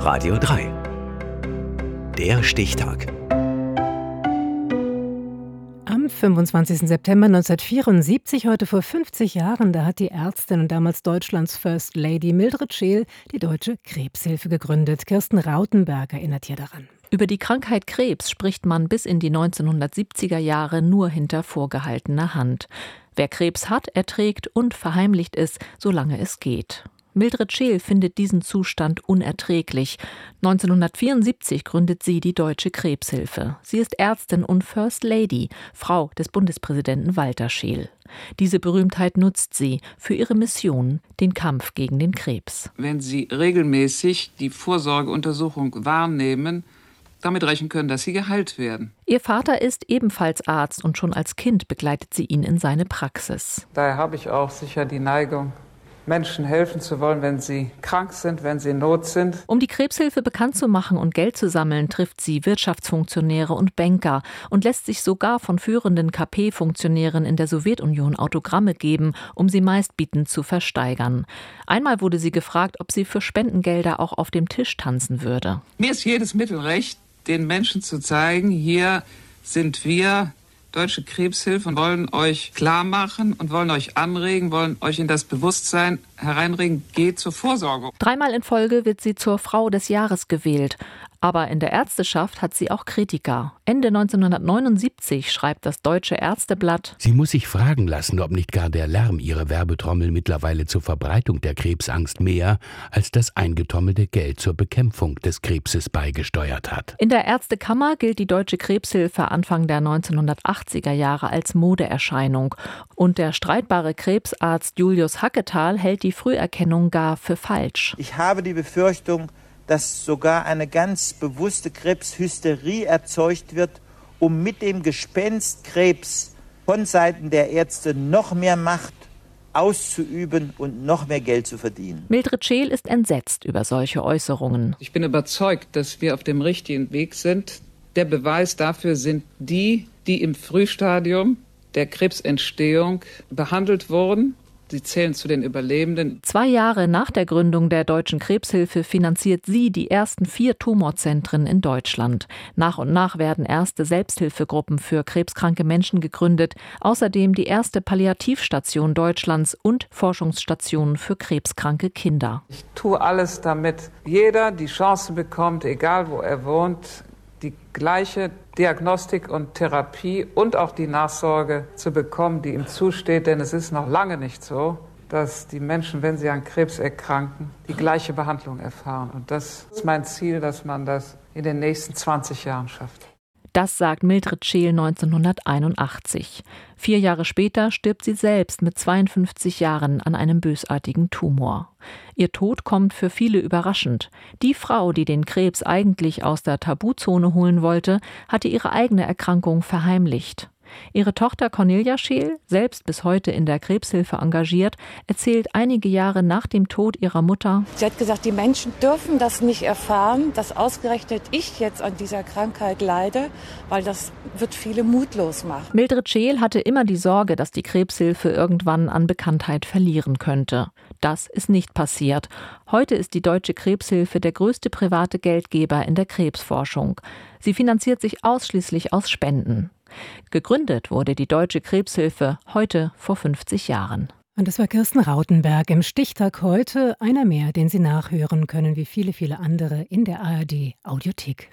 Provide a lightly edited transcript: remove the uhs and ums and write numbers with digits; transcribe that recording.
Radio 3. Der Stichtag. Am 25. September 1974, heute vor 50 Jahren, da hat die Ärztin und damals Deutschlands First Lady Mildred Scheel die Deutsche Krebshilfe gegründet. Kirsten Rautenberg erinnert hier daran. Über die Krankheit Krebs spricht man bis in die 1970er Jahre nur hinter vorgehaltener Hand. Wer Krebs hat, erträgt und verheimlicht es, solange es geht. Mildred Scheel findet diesen Zustand unerträglich. 1974 gründet sie die Deutsche Krebshilfe. Sie ist Ärztin und First Lady, Frau des Bundespräsidenten Walter Scheel. Diese Berühmtheit nutzt sie für ihre Mission, den Kampf gegen den Krebs. Wenn Sie regelmäßig die Vorsorgeuntersuchung wahrnehmen, damit rechnen können, dass Sie geheilt werden. Ihr Vater ist ebenfalls Arzt und schon als Kind begleitet sie ihn in seine Praxis. Daher habe ich auch sicher die Neigung, Menschen helfen zu wollen, wenn sie krank sind, wenn sie in Not sind. Um die Krebshilfe bekannt zu machen und Geld zu sammeln, trifft sie Wirtschaftsfunktionäre und Banker und lässt sich sogar von führenden KP-Funktionären in der Sowjetunion Autogramme geben, um sie meistbietend zu versteigern. Einmal wurde sie gefragt, ob sie für Spendengelder auch auf dem Tisch tanzen würde. Mir ist jedes Mittel recht, den Menschen zu zeigen, hier sind wir, Deutsche Krebshilfe, und wollen euch klar machen und wollen euch anregen, wollen euch in das Bewusstsein hereinregen, geht zur Vorsorge. 3-mal in Folge wird sie zur Frau des Jahres gewählt. Aber in der Ärzteschaft hat sie auch Kritiker. Ende 1979 schreibt das Deutsche Ärzteblatt: Sie muss sich fragen lassen, ob nicht gar der Lärm ihrer Werbetrommel mittlerweile zur Verbreitung der Krebsangst mehr als das eingetrommelte Geld zur Bekämpfung des Krebses beigesteuert hat. In der Ärztekammer gilt die Deutsche Krebshilfe Anfang der 1980er Jahre als Modeerscheinung. Und der streitbare Krebsarzt Julius Hacketal hält die Früherkennung gar für falsch. Ich habe die Befürchtung, dass sogar eine ganz bewusste Krebshysterie erzeugt wird, um mit dem Gespenst Krebs von Seiten der Ärzte noch mehr Macht auszuüben und noch mehr Geld zu verdienen. Mildred Scheel ist entsetzt über solche Äußerungen. Ich bin überzeugt, dass wir auf dem richtigen Weg sind. Der Beweis dafür sind die im Frühstadium der Krebsentstehung behandelt wurden. Sie zählen zu den Überlebenden. 2 Jahre nach der Gründung der Deutschen Krebshilfe finanziert sie die ersten 4 Tumorzentren in Deutschland. Nach und nach werden erste Selbsthilfegruppen für krebskranke Menschen gegründet. Außerdem die erste Palliativstation Deutschlands und Forschungsstationen für krebskranke Kinder. Ich tue alles, damit jeder die Chance bekommt, egal wo er wohnt, die gleiche Diagnostik und Therapie und auch die Nachsorge zu bekommen, die ihm zusteht. Denn es ist noch lange nicht so, dass die Menschen, wenn sie an Krebs erkranken, die gleiche Behandlung erfahren. Und das ist mein Ziel, dass man das in den nächsten 20 Jahren schafft. Das sagt Mildred Scheel 1981. 4 Jahre später stirbt sie selbst mit 52 Jahren an einem bösartigen Tumor. Ihr Tod kommt für viele überraschend. Die Frau, die den Krebs eigentlich aus der Tabuzone holen wollte, hatte ihre eigene Erkrankung verheimlicht. Ihre Tochter Cornelia Scheel, selbst bis heute in der Krebshilfe engagiert, erzählt einige Jahre nach dem Tod ihrer Mutter: Sie hat gesagt, die Menschen dürfen das nicht erfahren, dass ausgerechnet ich jetzt an dieser Krankheit leide, weil das wird viele mutlos machen. Mildred Scheel hatte immer die Sorge, dass die Krebshilfe irgendwann an Bekanntheit verlieren könnte. Das ist nicht passiert. Heute ist die Deutsche Krebshilfe der größte private Geldgeber in der Krebsforschung. Sie finanziert sich ausschließlich aus Spenden. Gegründet wurde die Deutsche Krebshilfe heute vor 50 Jahren. Und das war Kirsten Rautenberg im Stichtag heute. Einer mehr, den Sie nachhören können, wie viele, viele andere in der ARD Audiothek.